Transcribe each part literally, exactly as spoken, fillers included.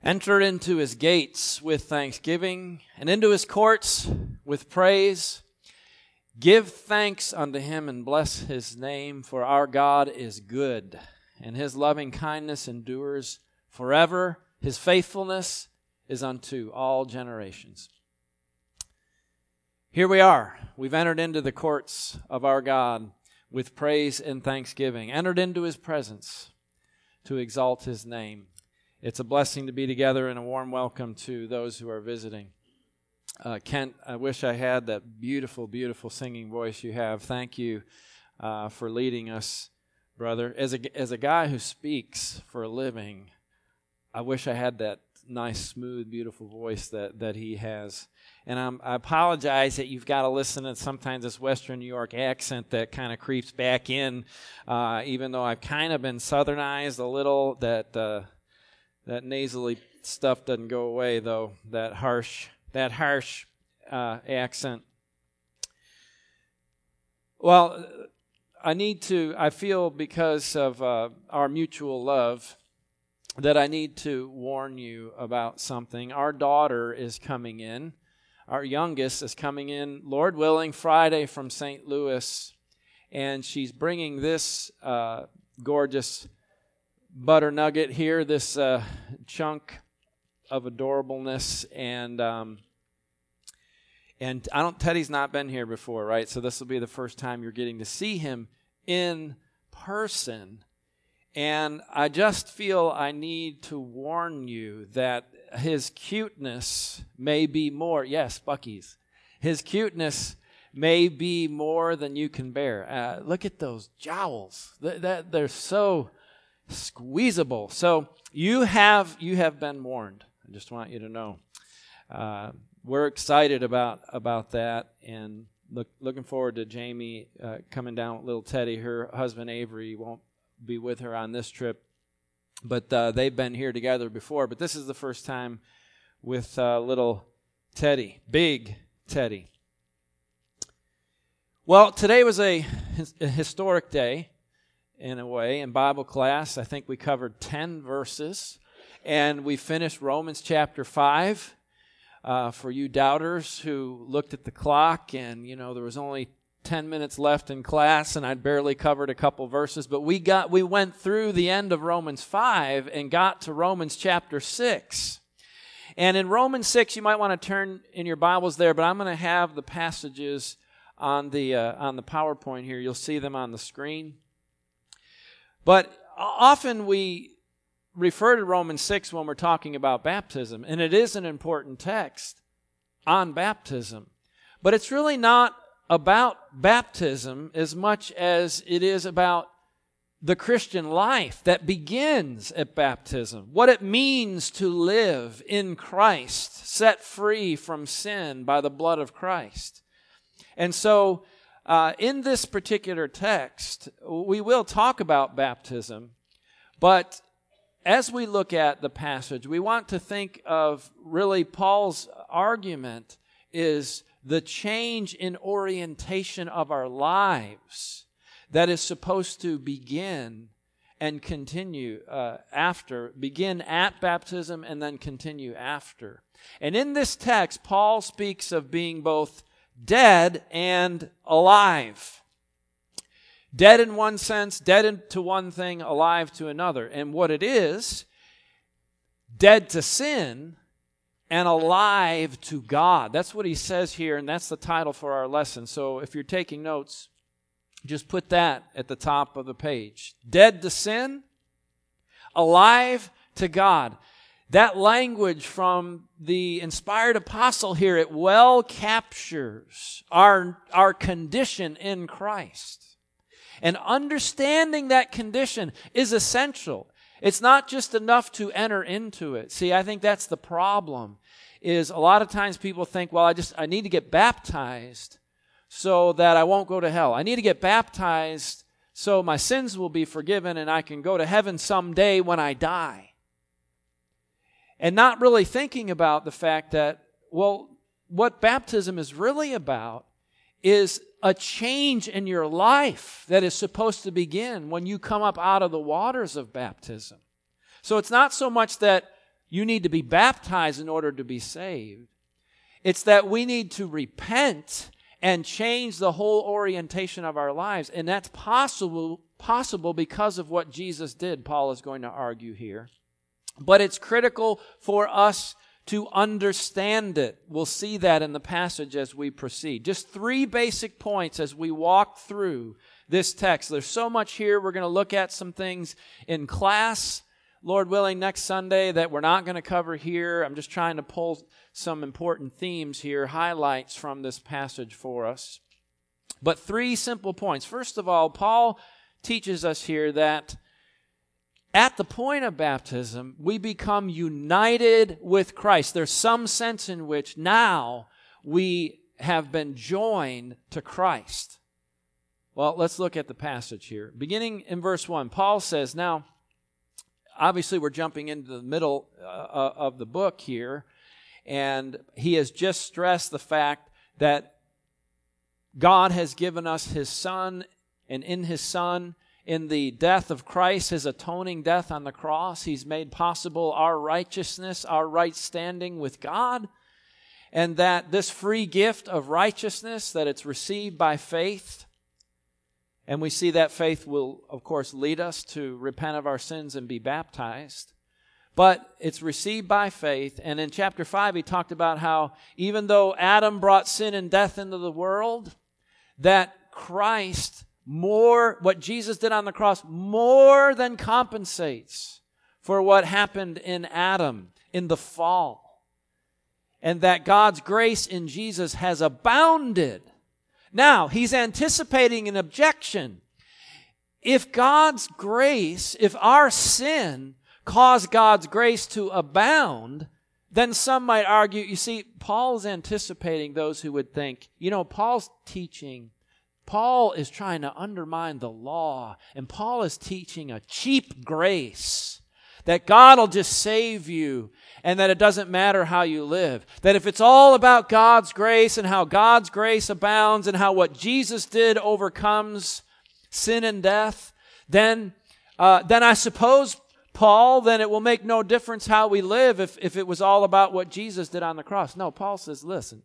Enter into his gates with thanksgiving, and into his courts with praise. Give thanks unto him and bless his name, for our God is good, and his loving kindness endures forever. His faithfulness is unto all generations. Here we are. We've entered into the courts of our God with praise and thanksgiving, entered into his presence to exalt his name. It's a blessing to be together, and a warm welcome to those who are visiting. Uh, Kent, I wish I had that beautiful, beautiful singing voice you have. Thank you uh, for leading us, brother. As a, as a guy who speaks for a living, I wish I had that nice, smooth, beautiful voice that, that he has. And I'm, I apologize that you've got to listen to sometimes this Western New York accent that kind of creeps back in, uh, even though I've kind of been southernized a little, that... Uh, That nasally stuff doesn't go away, though. That harsh, that harsh uh, accent. Well, I need to. I feel because of uh, our mutual love that I need to warn you about something. Our daughter is coming in. Our youngest is coming in, Lord willing, Friday from Saint Louis, and she's bringing this uh, gorgeous butter nugget here, this uh, chunk of adorableness, and um, and I don't. Teddy's not been here before, right? So this will be the first time you're getting to see him in person, and I just feel I need to warn you that his cuteness may be more. Yes, Bucky's. His cuteness may be more than you can bear. Uh, look at those jowls. That, that they're so squeezable. So you have you have been warned. I just want you to know. Uh, we're excited about about that, and look looking forward to Jamie uh, coming down with little Teddy. Her husband Avery won't be with her on this trip, but uh, they've been here together before. But this is the first time with uh, little Teddy, big Teddy. Well, today was a, a historic day. In a way, in Bible class, I think we covered ten verses, and we finished Romans chapter five. Uh, for you doubters who looked at the clock, and you know there was only ten minutes left in class, and I'd barely covered a couple verses, but we got we went through the end of Romans five and got to Romans chapter six. And in Romans six, you might want to turn in your Bibles there, but I'm going to have the passages on the uh, on the PowerPoint here. You'll see them on the screen. But often we refer to Romans six when we're talking about baptism, and it is an important text on baptism. But it's really not about baptism as much as it is about the Christian life that begins at baptism, what it means to live in Christ, set free from sin by the blood of Christ. And so Uh, in this particular text, we will talk about baptism, but as we look at the passage, we want to think of really Paul's argument is the change in orientation of our lives that is supposed to begin and continue uh, after, begin at baptism and then continue after. And in this text, Paul speaks of being both dead and alive. Dead in one sense, dead to one thing, alive to another. And what it is, dead to sin and alive to God. That's what he says here, and that's the title for our lesson. So if you're taking notes, just put that at the top of the page. Dead to sin, alive to God. That language from the inspired apostle here, it well captures our, our condition in Christ. And understanding that condition is essential. It's not just enough to enter into it. See, I think that's the problem, is a lot of times people think, well, I just I need to get baptized so that I won't go to hell. I need to get baptized so my sins will be forgiven and I can go to heaven someday when I die. And not really thinking about the fact that, well, what baptism is really about is a change in your life that is supposed to begin when you come up out of the waters of baptism. So it's not so much that you need to be baptized in order to be saved. It's that we need to repent and change the whole orientation of our lives. And that's possible, possible because of what Jesus did, Paul is going to argue here. But it's critical for us to understand it. We'll see that in the passage as we proceed. Just three basic points as we walk through this text. There's so much here. We're going to look at some things in class, Lord willing, next Sunday that we're not going to cover here. I'm just trying to pull some important themes here, highlights from this passage for us. But three simple points. First of all, Paul teaches us here that at the point of baptism, we become united with Christ. There's some sense in which now we have been joined to Christ. Well, let's look at the passage here. Beginning in verse one, Paul says, now, obviously we're jumping into the middle uh, of the book here, and he has just stressed the fact that God has given us His Son, and in His Son, in the death of Christ, His atoning death on the cross, He's made possible our righteousness, our right standing with God, and that this free gift of righteousness, that it's received by faith, and we see that faith will, of course, lead us to repent of our sins and be baptized. But it's received by faith. And in chapter five, he talked about how even though Adam brought sin and death into the world, that Christ, more, what Jesus did on the cross, more than compensates for what happened in Adam, in the fall. And that God's grace in Jesus has abounded. Now, he's anticipating an objection. If God's grace, if our sin caused God's grace to abound, then some might argue, you see, Paul's anticipating those who would think, you know, Paul's teaching, Paul is trying to undermine the law, and Paul is teaching a cheap grace, that God will just save you, and that it doesn't matter how you live. That if it's all about God's grace and how God's grace abounds and how what Jesus did overcomes sin and death, then, uh, then I suppose, Paul, then it will make no difference how we live if, if it was all about what Jesus did on the cross. No, Paul says, listen,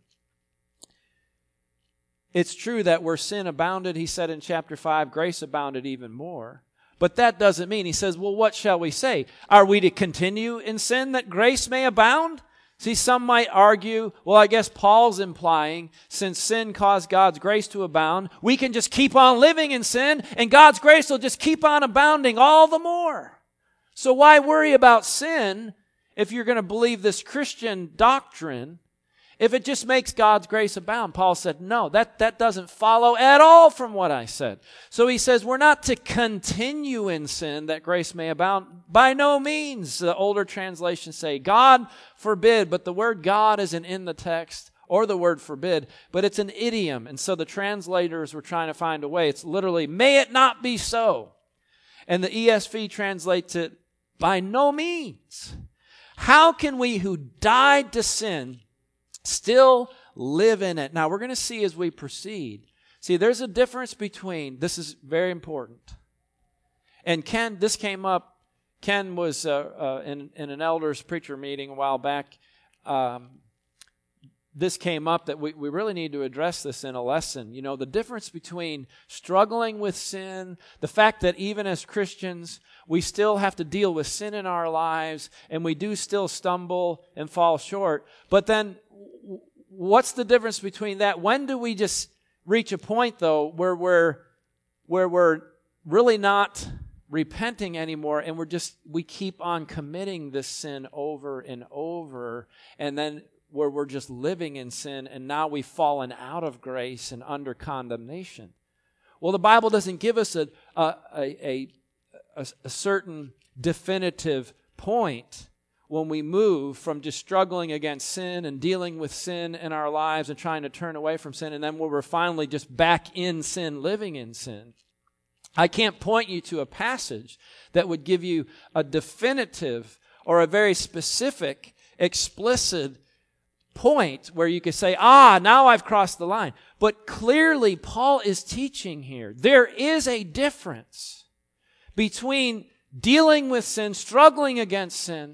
it's true that where sin abounded, he said in chapter five, grace abounded even more. But that doesn't mean, he says, well, what shall we say? Are we to continue in sin that grace may abound? See, some might argue, well, I guess Paul's implying, since sin caused God's grace to abound, we can just keep on living in sin, and God's grace will just keep on abounding all the more. So why worry about sin if you're going to believe this Christian doctrine, if it just makes God's grace abound? Paul said, no, that, that doesn't follow at all from what I said. So he says, we're not to continue in sin that grace may abound. By no means, the older translations say, God forbid, but the word God isn't in the text, or the word forbid, but it's an idiom. And so the translators were trying to find a way. It's literally, may it not be so. And the E S V translates it, by no means. How can we who died to sin still live in it? Now, we're going to see as we proceed. See, there's a difference between, this is very important. And Ken, this came up, Ken was uh, uh, in, in an elders preacher meeting a while back. Um, this came up that we, we really need to address this in a lesson. You know, the difference between struggling with sin, the fact that even as Christians, we still have to deal with sin in our lives, and we do still stumble and fall short. But then, what's the difference between that? When do we just reach a point, though, where we're where we're really not repenting anymore, and we're just we keep on committing this sin over and over, and then where we're just living in sin, and now we've fallen out of grace and under condemnation? Well, the Bible doesn't give us a a a, a, a certain definitive point when we move from just struggling against sin and dealing with sin in our lives and trying to turn away from sin, and then when we're finally just back in sin, living in sin. I can't point you to a passage that would give you a definitive or a very specific, explicit point where you could say, ah, now I've crossed the line. But clearly, Paul is teaching here. There is a difference between dealing with sin, struggling against sin,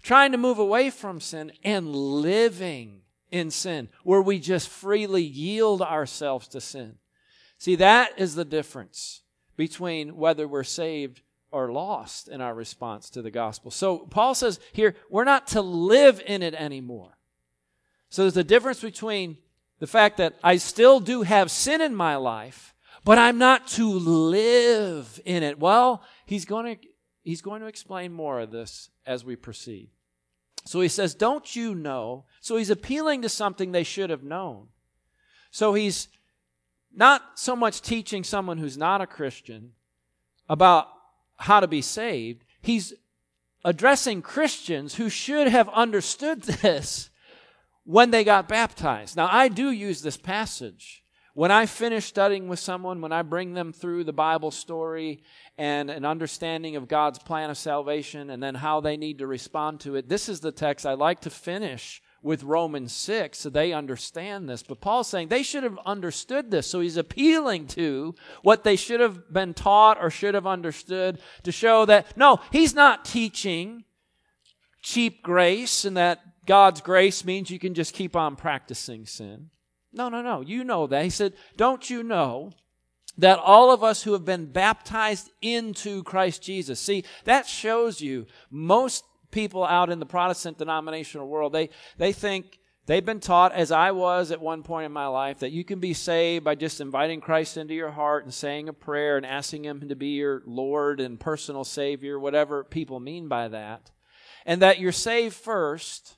trying to move away from sin and living in sin, where we just freely yield ourselves to sin. See, that is the difference between whether we're saved or lost in our response to the gospel. So Paul says here, we're not to live in it anymore. So there's a difference between the fact that I still do have sin in my life, but I'm not to live in it. Well, he's going to, he's going to explain more of this as we proceed. So he says, don't you know? So he's appealing to something they should have known. So he's not so much teaching someone who's not a Christian about how to be saved. He's addressing Christians who should have understood this when they got baptized. Now, I do use this passage. When I finish studying with someone, when I bring them through the Bible story and an understanding of God's plan of salvation and then how they need to respond to it, this is the text I like to finish with Romans six so they understand this. But Paul's saying they should have understood this. So he's appealing to what they should have been taught or should have understood to show that, no, he's not teaching cheap grace and that God's grace means you can just keep on practicing sin. No, no, no. You know that. He said, don't you know that all of us who have been baptized into Christ Jesus, see, that shows you most people out in the Protestant denominational world, they, they think, they've been taught, as I was at one point in my life, that you can be saved by just inviting Christ into your heart and saying a prayer and asking Him to be your Lord and personal Savior, whatever people mean by that. And that you're saved first,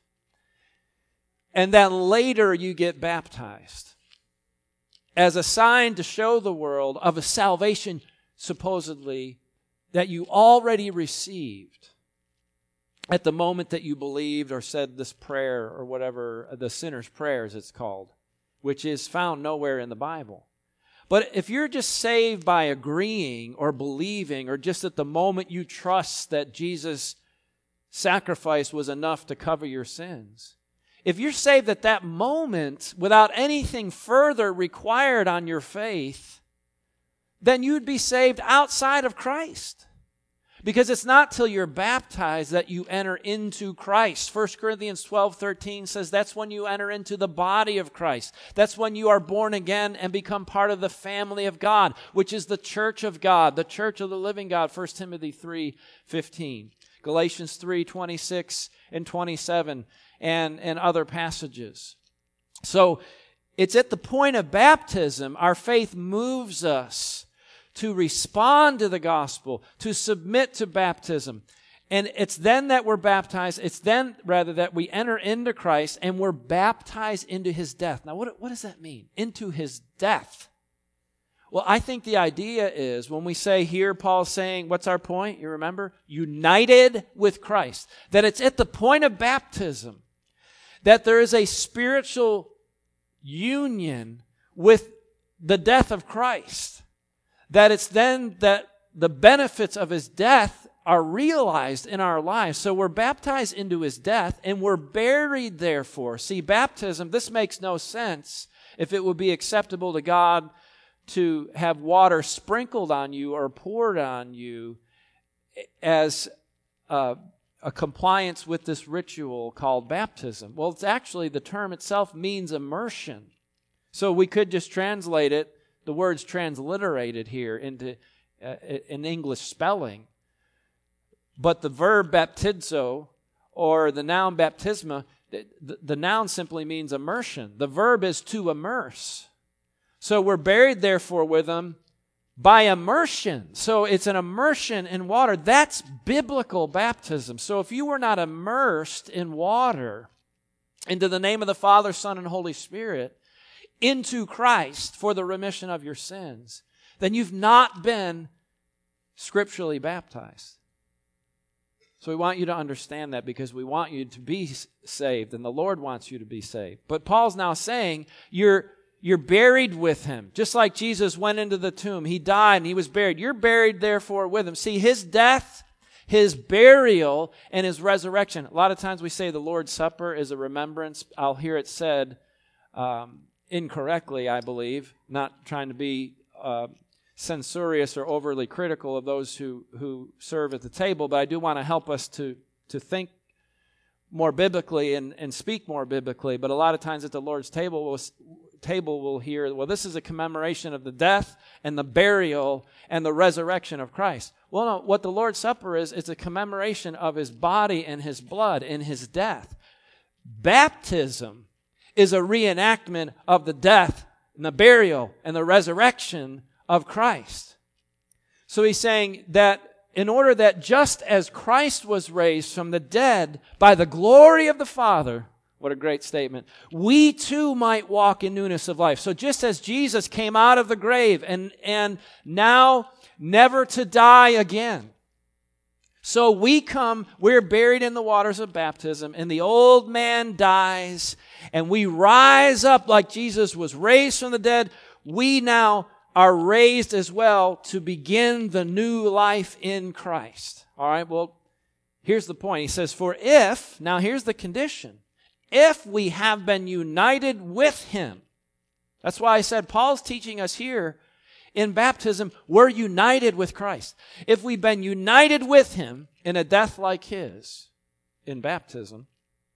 and that later you get baptized as a sign to show the world of a salvation supposedly that you already received at the moment that you believed or said this prayer or whatever, the sinner's prayer as it's called, which is found nowhere in the Bible. But if you're just saved by agreeing or believing or just at the moment you trust that Jesus' sacrifice was enough to cover your sins, if you're saved at that moment without anything further required on your faith, then you'd be saved outside of Christ. Because it's not till you're baptized that you enter into Christ. First Corinthians twelve thirteen says that's when you enter into the body of Christ. That's when you are born again and become part of the family of God, which is the church of God, the church of the living God, First Timothy three fifteen. Galatians three twenty-six and twenty-seven, and, and other passages. So it's at the point of baptism our faith moves us to respond to the gospel, to submit to baptism. And it's then that we're baptized, it's then, rather, that we enter into Christ and we're baptized into His death. Now, what, what does that mean? Into His death. Well, I think the idea is, when we say here, Paul's saying, what's our point? You remember? United with Christ. That it's at the point of baptism that there is a spiritual union with the death of Christ. That it's then that the benefits of His death are realized in our lives. So we're baptized into His death and we're buried therefore. See, baptism, this makes no sense if it would be acceptable to God to have water sprinkled on you or poured on you as uh, a compliance with this ritual called baptism. Well, it's actually, the term itself means immersion. So we could just translate it, the word's transliterated here into uh, an English spelling. But the verb baptizo, or the noun baptisma, the, the, the noun simply means immersion. The verb is to immerse. So we're buried, therefore, with Him by immersion. So it's an immersion in water. That's biblical baptism. So if you were not immersed in water into the name of the Father, Son, and Holy Spirit, into Christ for the remission of your sins, then you've not been scripturally baptized. So we want you to understand that, because we want you to be saved, and the Lord wants you to be saved. But Paul's now saying you're you're buried with Him. Just like Jesus went into the tomb. He died and He was buried. You're buried therefore with Him. See, His death, His burial, and His resurrection. A lot of times we say the Lord's Supper is a remembrance. I'll hear it said um, incorrectly, I believe, not trying to be uh, censorious or overly critical of those who, who serve at the table, but I do want to help us to, to think more biblically and, and speak more biblically, but a lot of times at the Lord's table, we'll, table we'll hear, well, this is a commemoration of the death and the burial and the resurrection of Christ. Well, no, what the Lord's Supper is, it's a commemoration of his body and his blood and his death. Baptism is a reenactment of the death and the burial and the resurrection of Christ. So he's saying that in order that just as Christ was raised from the dead by the glory of the Father, what a great statement, we too might walk in newness of life. So just as Jesus came out of the grave and, and now never to die again, so we come, we're buried in the waters of baptism, and the old man dies, and we rise up like Jesus was raised from the dead. We now are raised as well to begin the new life in Christ. All right, well, here's the point. He says, for if, now here's the condition, if we have been united with him. That's why I said Paul's teaching us here in baptism, we're united with Christ. If we've been united with him in a death like his in baptism,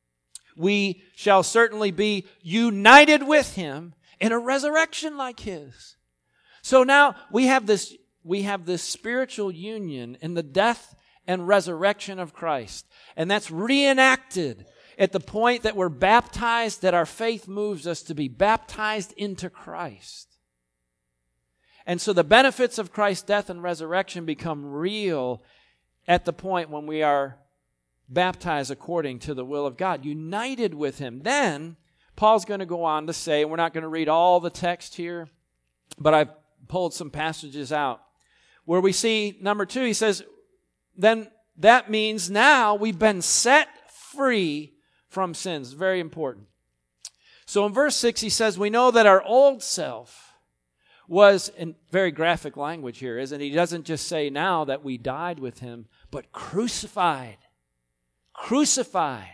we shall certainly be united with him in a resurrection like his. So now we have this, we have this spiritual union in the death and resurrection of Christ. And that's reenacted at the point that we're baptized, that our faith moves us to be baptized into Christ. And so the benefits of Christ's death and resurrection become real at the point when we are baptized according to the will of God, united with him. Then Paul's going to go on to say, and we're not going to read all the text here, but I've pulled some passages out where we see, number two, he says, then that means now we've been set free from sins. Very important. So in verse six, he says, we know that our old self was, in very graphic language here, isn't it? He doesn't just say now that we died with him, but crucified. Crucified.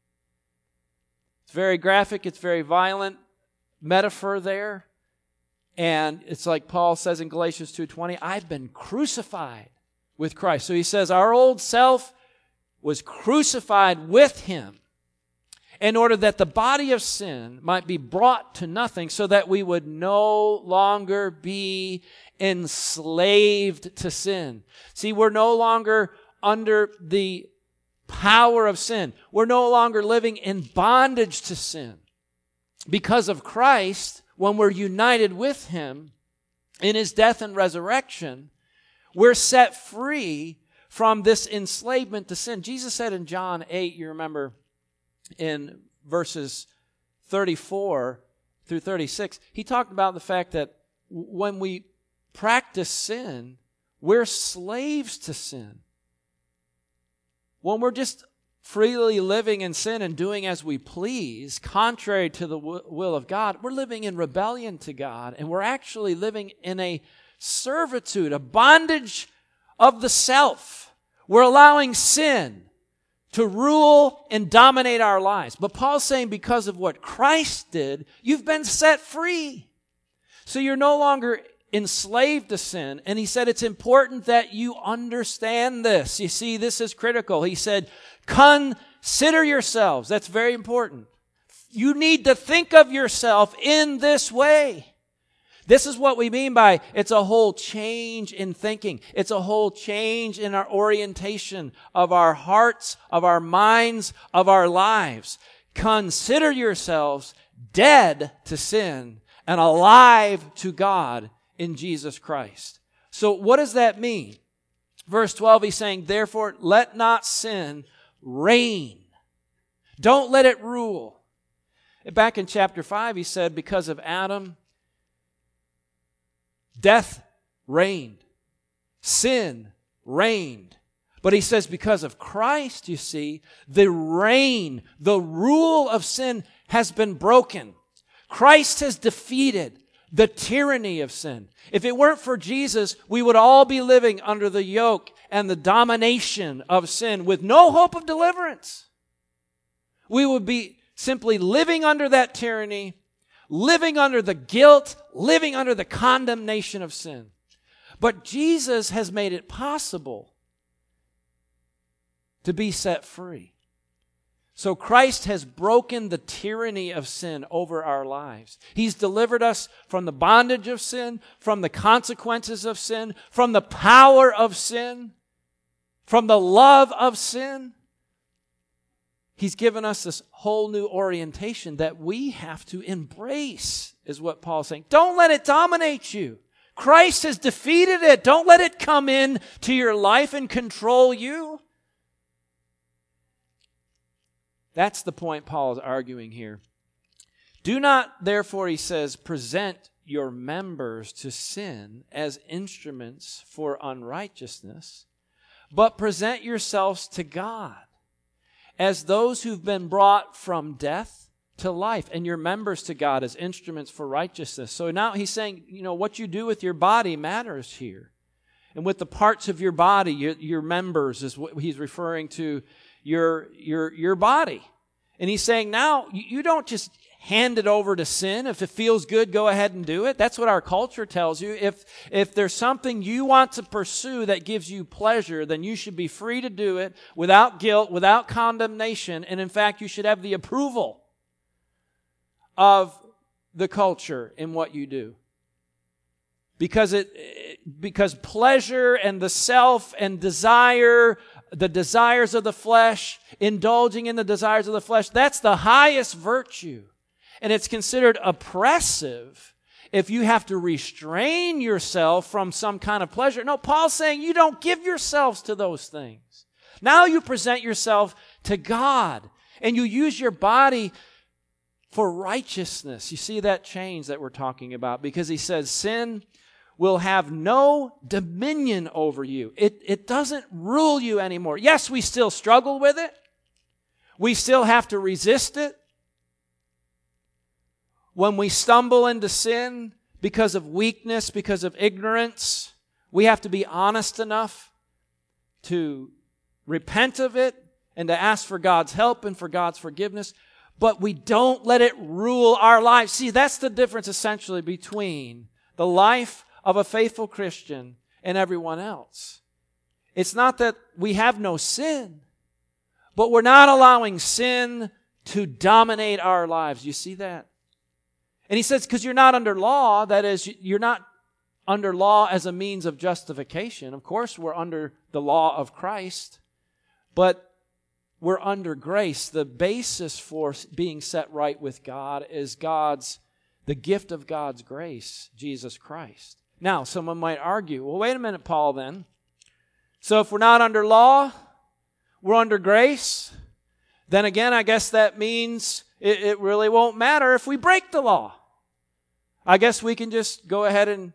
It's very graphic. It's very violent metaphor there. And it's like Paul says in Galatians two twenty, I've been crucified with Christ. So he says our old self was crucified with him in order that the body of sin might be brought to nothing, so that we would no longer be enslaved to sin. See, we're no longer under the power of sin. We're no longer living in bondage to sin. Because of Christ, when we're united with him in his death and resurrection, we're set free from this enslavement to sin. Jesus said in John eight, you remember, in verses thirty-four through thirty-six, he talked about the fact that when we practice sin, we're slaves to sin. When we're just freely living in sin and doing as we please, contrary to the w- will of God, we're living in rebellion to God, and we're actually living in a servitude, a bondage of the self. We're allowing sin to rule and dominate our lives. But Paul's saying because of what Christ did, you've been set free. So you're no longer enslaved to sin. And he said it's important that you understand this. You see, this is critical. He said, consider yourselves. That's very important. You need to think of yourself in this way. This is what we mean by it's a whole change in thinking. It's a whole change in our orientation of our hearts, of our minds, of our lives. Consider yourselves dead to sin and alive to God in Jesus Christ. So what does that mean? Verse twelve, he's saying, therefore, let not sin reign. Don't let it rule. Back in chapter five, he said, because of Adam, death reigned. Sin reigned. But he says because of Christ, you see, the reign, the rule of sin has been broken. Christ has defeated the tyranny of sin. If it weren't for Jesus, we would all be living under the yoke and the domination of sin with no hope of deliverance. We would be simply living under that tyranny, living under the guilt, living under the condemnation of sin. But Jesus has made it possible to be set free. So Christ has broken the tyranny of sin over our lives. He's delivered us from the bondage of sin, from the consequences of sin, from the power of sin, from the love of sin. He's given us this whole new orientation that we have to embrace, is what Paul's saying. Don't let it dominate you. Christ has defeated it. Don't let it come in to your life and control you. That's the point Paul is arguing here. Do not, therefore, he says, present your members to sin as instruments for unrighteousness, but present yourselves to God as those who've been brought from death to life, and your members to God as instruments for righteousness. So now he's saying, you know, what you do with your body matters here. And with the parts of your body, your, your members is what he's referring to. Your, your, your body. And he's saying now, you don't just hand it over to sin. If it feels good, go ahead and do it. That's what our culture tells you. If, if there's something you want to pursue that gives you pleasure, then you should be free to do it without guilt, without condemnation. And in fact, you should have the approval of the culture in what you do. Because it, because pleasure and the self and desire, the desires of the flesh, indulging in the desires of the flesh, that's the highest virtue. And it's considered oppressive if you have to restrain yourself from some kind of pleasure. No, Paul's saying you don't give yourselves to those things. Now you present yourself to God, and you use your body for righteousness. You see that change that we're talking about, because he says sin will have no dominion over you. It, it doesn't rule you anymore. Yes, we still struggle with it. We still have to resist it. When we stumble into sin because of weakness, because of ignorance, we have to be honest enough to repent of it and to ask for God's help and for God's forgiveness. But we don't let it rule our lives. See, that's the difference essentially between the life of a faithful Christian and everyone else. It's not that we have no sin, but we're not allowing sin to dominate our lives. You see that? And he says, because you're not under law, that is, you're not under law as a means of justification. Of course, we're under the law of Christ, but we're under grace. The basis for being set right with God is God's, the gift of God's grace, Jesus Christ. Now, someone might argue, well, wait a minute, Paul, then. So if we're not under law, we're under grace, then again, I guess that means it, it really won't matter if we break the law. I guess we can just go ahead and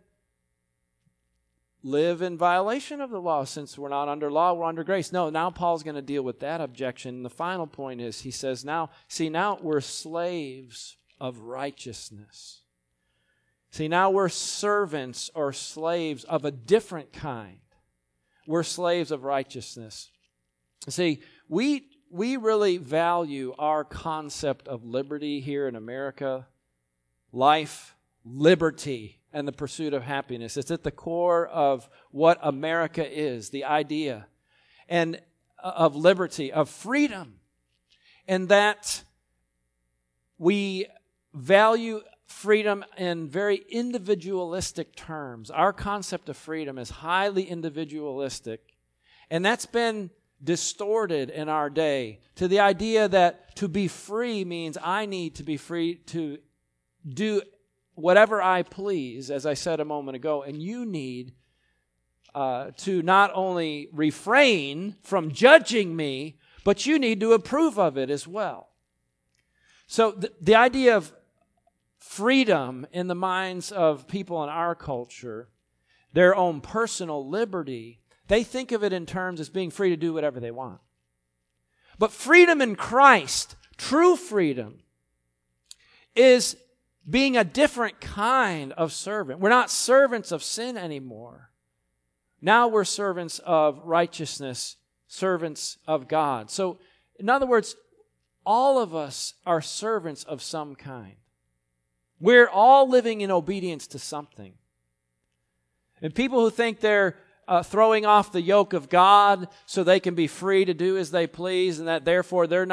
live in violation of the law. Since we're not under law, we're under grace. No, now Paul's going to deal with that objection. And the final point is, he says, now, see, now we're slaves of righteousness. See, now we're servants or slaves of a different kind. We're slaves of righteousness. See, we we really value our concept of liberty here in America, life, liberty, and the pursuit of happiness. It's at the core of what America is, the idea and of liberty, of freedom, and that we value freedom in very individualistic terms. Our concept of freedom is highly individualistic, and that's been distorted in our day to the idea that to be free means I need to be free to do whatever I please, as I said a moment ago, and you need uh, to not only refrain from judging me, but you need to approve of it as well. So th- the idea of freedom in the minds of people in our culture, their own personal liberty, they think of it in terms as being free to do whatever they want. But freedom in Christ, true freedom, is being a different kind of servant. We're not servants of sin anymore. Now we're servants of righteousness, servants of God. So, in other words, all of us are servants of some kind. We're all living in obedience to something. And people who think they're uh, throwing off the yoke of God so they can be free to do as they please, and that therefore they're not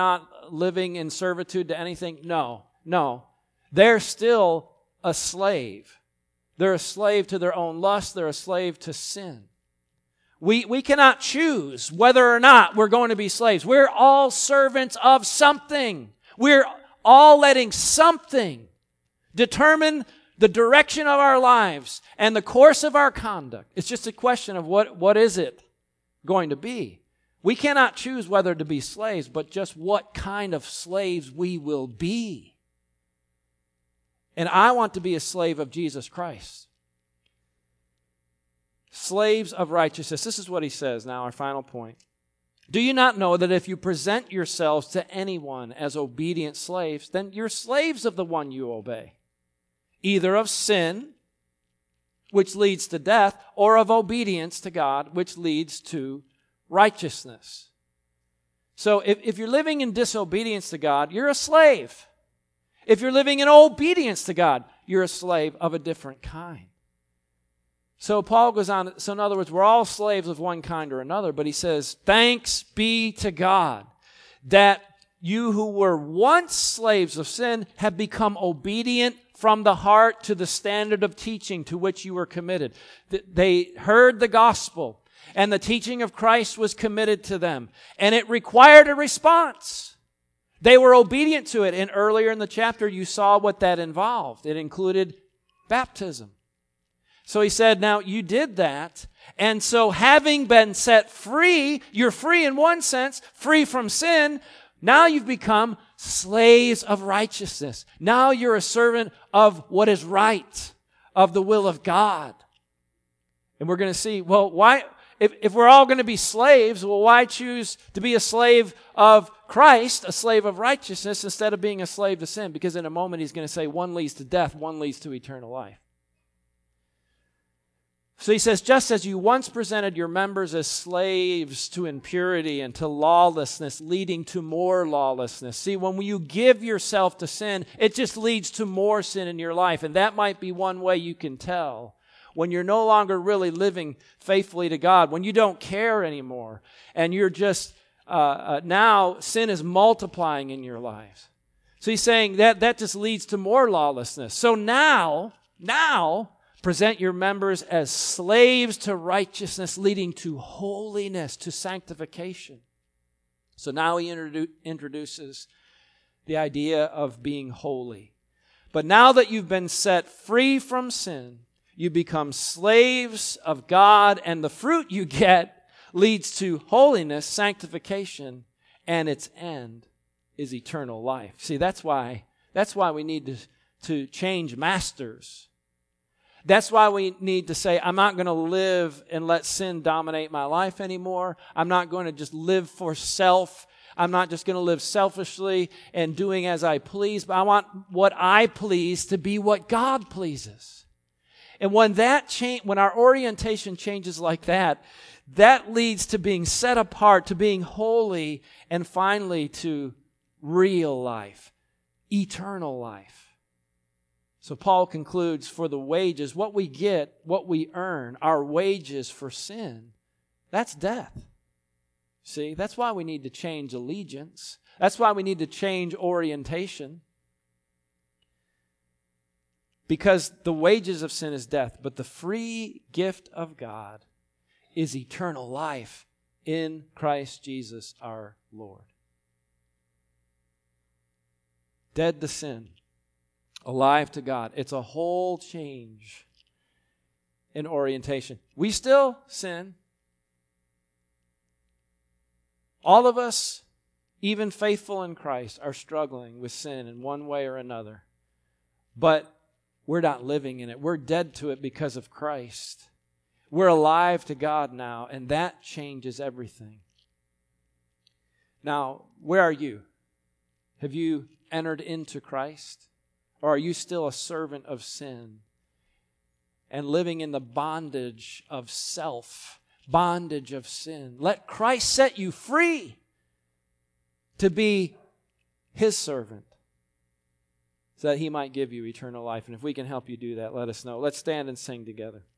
living in servitude to anything? No, no. They're still a slave. They're a slave to their own lust. They're a slave to sin. We, we cannot choose whether or not we're going to be slaves. We're all servants of something. We're all letting something determine the direction of our lives and the course of our conduct. It's just a question of what, what is it going to be. We cannot choose whether to be slaves, but just what kind of slaves we will be. And I want to be a slave of Jesus Christ. Slaves of righteousness. This is what he says now, our final point. Do you not know that if you present yourselves to anyone as obedient slaves, then you're slaves of the one you obey, either of sin, which leads to death, or of obedience to God, which leads to righteousness. So if, if you're living in disobedience to God, you're a slave. If you're living in obedience to God, you're a slave of a different kind. So Paul goes on, so in other words, we're all slaves of one kind or another, but he says, thanks be to God that you who were once slaves of sin have become obedient from the heart to the standard of teaching to which you were committed. They heard the gospel, and the teaching of Christ was committed to them, and it required a response. They were obedient to it, and earlier in the chapter you saw what that involved. It included baptism. So he said, now you did that, and so having been set free, you're free in one sense, free from sin. Now you've become slaves of righteousness. Now you're a servant of what is right, of the will of God. And we're going to see, well, why, if, if we're all going to be slaves, well, why choose to be a slave of Christ, a slave of righteousness, instead of being a slave to sin? Because in a moment he's going to say one leads to death, one leads to eternal life. So he says, just as you once presented your members as slaves to impurity and to lawlessness, leading to more lawlessness. See, when you give yourself to sin, it just leads to more sin in your life. And that might be one way you can tell. When you're no longer really living faithfully to God, when you don't care anymore, and you're just, uh, uh, now sin is multiplying in your lives. So he's saying that that just leads to more lawlessness. So now, now, present your members as slaves to righteousness, leading to holiness, to sanctification. So now he introdu- introduces the idea of being holy. But now that you've been set free from sin, you become slaves of God, and the fruit you get leads to holiness, sanctification, and its end is eternal life. See, that's why, that's why we need to, to change masters. That's why we need to say, I'm not going to live and let sin dominate my life anymore. I'm not going to just live for self. I'm not just going to live selfishly and doing as I please, but I want what I please to be what God pleases. And when that change, when our orientation changes like that, that leads to being set apart, to being holy, and finally to real life, eternal life. So Paul concludes, for the wages, what we get, what we earn, our wages for sin, that's death. See, that's why we need to change allegiance. That's why we need to change orientation. Because the wages of sin is death, but the free gift of God is eternal life in Christ Jesus our Lord. Dead to sin, alive to God. It's a whole change in orientation. We still sin. All of us, even faithful in Christ, are struggling with sin in one way or another. But we're not living in it. We're dead to it because of Christ. We're alive to God now, and that changes everything. Now, where are you? Have you entered into Christ? Or are you still a servant of sin and living in the bondage of self, bondage of sin? Let Christ set you free to be His servant so that He might give you eternal life. And if we can help you do that, let us know. Let's stand and sing together.